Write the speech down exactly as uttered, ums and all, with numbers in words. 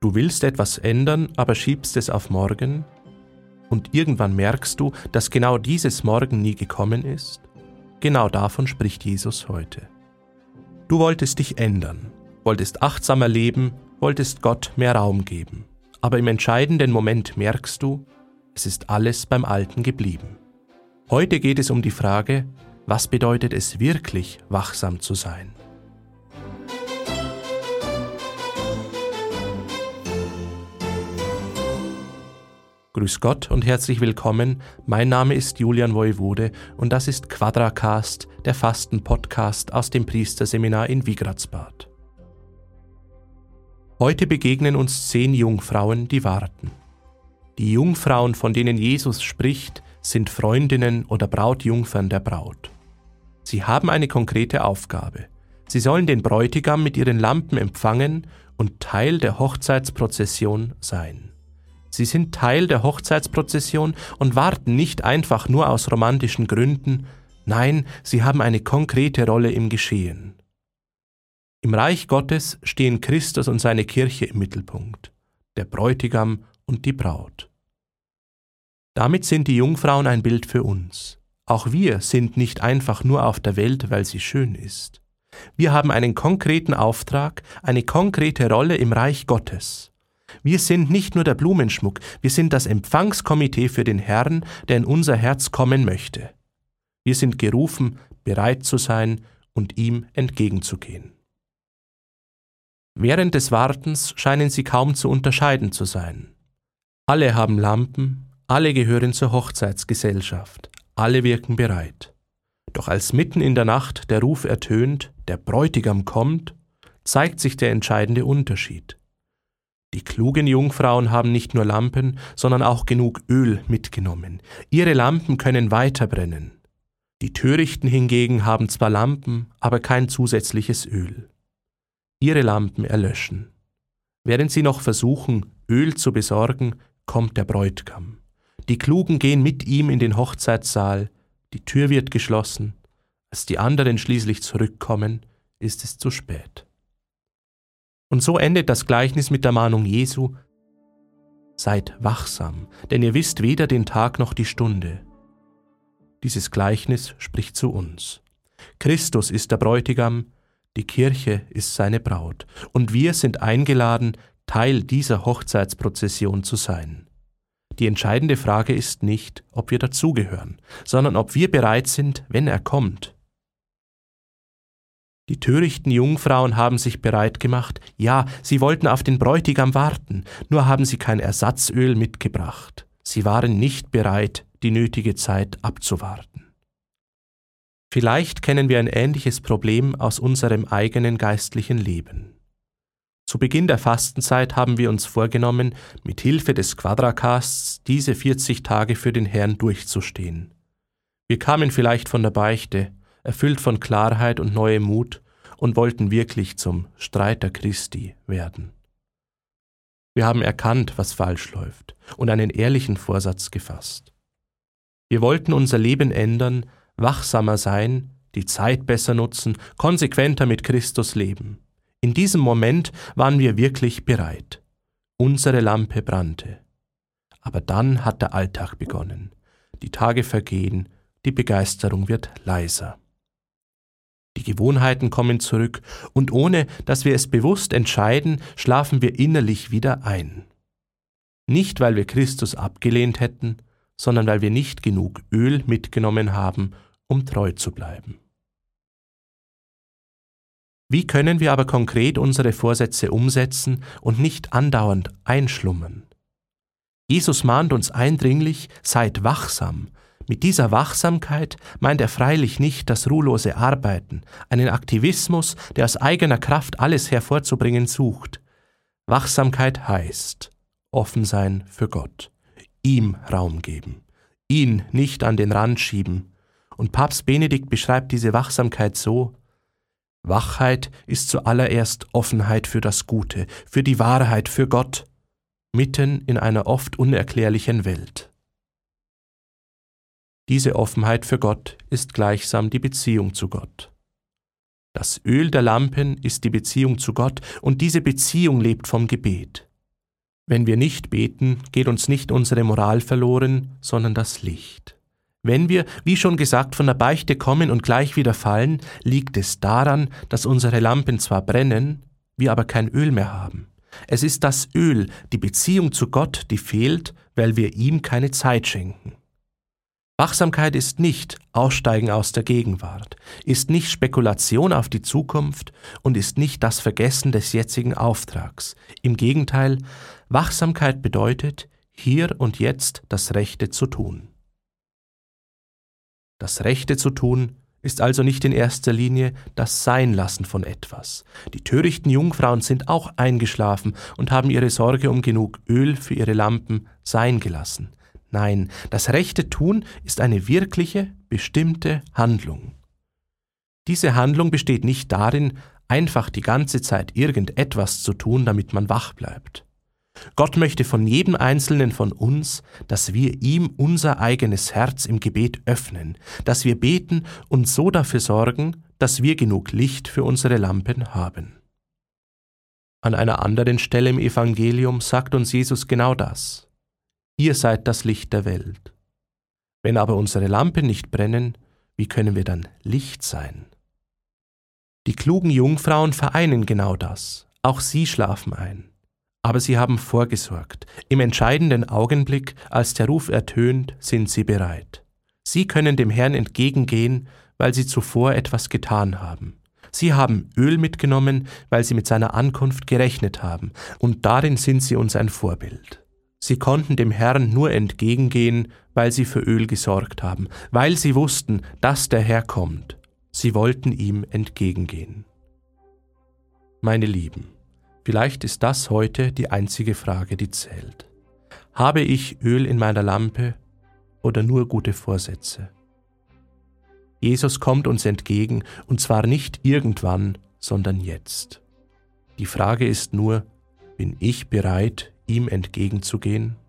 Du willst etwas ändern, aber schiebst es auf morgen? Und irgendwann merkst du, dass genau dieses Morgen nie gekommen ist? Genau davon spricht Jesus heute. Du wolltest dich ändern, wolltest achtsamer leben, wolltest Gott mehr Raum geben. Aber im entscheidenden Moment merkst du, es ist alles beim Alten geblieben. Heute geht es um die Frage, was bedeutet es wirklich, wachsam zu sein? Grüß Gott und herzlich willkommen. Mein Name ist Julian Woiwode und das ist Quadracast, der Fasten-Podcast aus dem Priesterseminar in Wigratzbad. Heute begegnen uns zehn Jungfrauen, die warten. Die Jungfrauen, von denen Jesus spricht, sind Freundinnen oder Brautjungfern der Braut. Sie haben eine konkrete Aufgabe. Sie sollen den Bräutigam mit ihren Lampen empfangen und Teil der Hochzeitsprozession sein. Sie sind Teil der Hochzeitsprozession und warten nicht einfach nur aus romantischen Gründen, nein, sie haben eine konkrete Rolle im Geschehen. Im Reich Gottes stehen Christus und seine Kirche im Mittelpunkt, der Bräutigam und die Braut. Damit sind die Jungfrauen ein Bild für uns. Auch wir sind nicht einfach nur auf der Welt, weil sie schön ist. Wir haben einen konkreten Auftrag, eine konkrete Rolle im Reich Gottes. Wir sind nicht nur der Blumenschmuck, wir sind das Empfangskomitee für den Herrn, der in unser Herz kommen möchte. Wir sind gerufen, bereit zu sein und ihm entgegenzugehen. Während des Wartens scheinen sie kaum zu unterscheiden zu sein. Alle haben Lampen, alle gehören zur Hochzeitsgesellschaft, alle wirken bereit. Doch als mitten in der Nacht der Ruf ertönt, der Bräutigam kommt, zeigt sich der entscheidende Unterschied. Die klugen Jungfrauen haben nicht nur Lampen, sondern auch genug Öl mitgenommen. Ihre Lampen können weiter brennen. Die Törichten hingegen haben zwar Lampen, aber kein zusätzliches Öl. Ihre Lampen erlöschen. Während sie noch versuchen, Öl zu besorgen, kommt der Bräutigam. Die Klugen gehen mit ihm in den Hochzeitssaal, die Tür wird geschlossen. Als die anderen schließlich zurückkommen, ist es zu spät. Und so endet das Gleichnis mit der Mahnung Jesu: Seid wachsam, denn ihr wisst weder den Tag noch die Stunde. Dieses Gleichnis spricht zu uns. Christus ist der Bräutigam, die Kirche ist seine Braut, und wir sind eingeladen, Teil dieser Hochzeitsprozession zu sein. Die entscheidende Frage ist nicht, ob wir dazugehören, sondern ob wir bereit sind, wenn er kommt. Die törichten Jungfrauen haben sich bereit gemacht, ja, sie wollten auf den Bräutigam warten, nur haben sie kein Ersatzöl mitgebracht. Sie waren nicht bereit, die nötige Zeit abzuwarten. Vielleicht kennen wir ein ähnliches Problem aus unserem eigenen geistlichen Leben. Zu Beginn der Fastenzeit haben wir uns vorgenommen, mit Hilfe des Quadracasts diese vierzig Tage für den Herrn durchzustehen. Wir kamen vielleicht von der Beichte, erfüllt von Klarheit und neuem Mut, und wollten wirklich zum Streiter Christi werden. Wir haben erkannt, was falsch läuft, und einen ehrlichen Vorsatz gefasst. Wir wollten unser Leben ändern, wachsamer sein, die Zeit besser nutzen, konsequenter mit Christus leben. In diesem Moment waren wir wirklich bereit. Unsere Lampe brannte. Aber dann hat der Alltag begonnen. Die Tage vergehen, die Begeisterung wird leiser. Die Gewohnheiten kommen zurück und ohne, dass wir es bewusst entscheiden, schlafen wir innerlich wieder ein. Nicht, weil wir Christus abgelehnt hätten, sondern weil wir nicht genug Öl mitgenommen haben, um treu zu bleiben. Wie können wir aber konkret unsere Vorsätze umsetzen und nicht andauernd einschlummern? Jesus mahnt uns eindringlich, seid wachsam. Mit dieser Wachsamkeit meint er freilich nicht das ruhelose Arbeiten, einen Aktivismus, der aus eigener Kraft alles hervorzubringen sucht. Wachsamkeit heißt offen sein für Gott, ihm Raum geben, ihn nicht an den Rand schieben. Und Papst Benedikt beschreibt diese Wachsamkeit so: Wachheit ist zuallererst Offenheit für das Gute, für die Wahrheit, für Gott, mitten in einer oft unerklärlichen Welt. Diese Offenheit für Gott ist gleichsam die Beziehung zu Gott. Das Öl der Lampen ist die Beziehung zu Gott und diese Beziehung lebt vom Gebet. Wenn wir nicht beten, geht uns nicht unsere Moral verloren, sondern das Licht. Wenn wir, wie schon gesagt, von der Beichte kommen und gleich wieder fallen, liegt es daran, dass unsere Lampen zwar brennen, wir aber kein Öl mehr haben. Es ist das Öl, die Beziehung zu Gott, die fehlt, weil wir ihm keine Zeit schenken. Wachsamkeit ist nicht Aussteigen aus der Gegenwart, ist nicht Spekulation auf die Zukunft und ist nicht das Vergessen des jetzigen Auftrags. Im Gegenteil, Wachsamkeit bedeutet, hier und jetzt das Rechte zu tun. Das Rechte zu tun ist also nicht in erster Linie das Seinlassen von etwas. Die törichten Jungfrauen sind auch eingeschlafen und haben ihre Sorge um genug Öl für ihre Lampen sein gelassen. Nein, das rechte Tun ist eine wirkliche, bestimmte Handlung. Diese Handlung besteht nicht darin, einfach die ganze Zeit irgendetwas zu tun, damit man wach bleibt. Gott möchte von jedem Einzelnen von uns, dass wir ihm unser eigenes Herz im Gebet öffnen, dass wir beten und so dafür sorgen, dass wir genug Licht für unsere Lampen haben. An einer anderen Stelle im Evangelium sagt uns Jesus genau das. Ihr seid das Licht der Welt. Wenn aber unsere Lampen nicht brennen, wie können wir dann Licht sein? Die klugen Jungfrauen vereinen genau das. Auch sie schlafen ein. Aber sie haben vorgesorgt. Im entscheidenden Augenblick, als der Ruf ertönt, sind sie bereit. Sie können dem Herrn entgegengehen, weil sie zuvor etwas getan haben. Sie haben Öl mitgenommen, weil sie mit seiner Ankunft gerechnet haben, und darin sind sie uns ein Vorbild. Sie konnten dem Herrn nur entgegengehen, weil sie für Öl gesorgt haben, weil sie wussten, dass der Herr kommt. Sie wollten ihm entgegengehen. Meine Lieben, vielleicht ist das heute die einzige Frage, die zählt. Habe ich Öl in meiner Lampe oder nur gute Vorsätze? Jesus kommt uns entgegen, und zwar nicht irgendwann, sondern jetzt. Die Frage ist nur, bin ich bereit, ihm entgegenzugehen?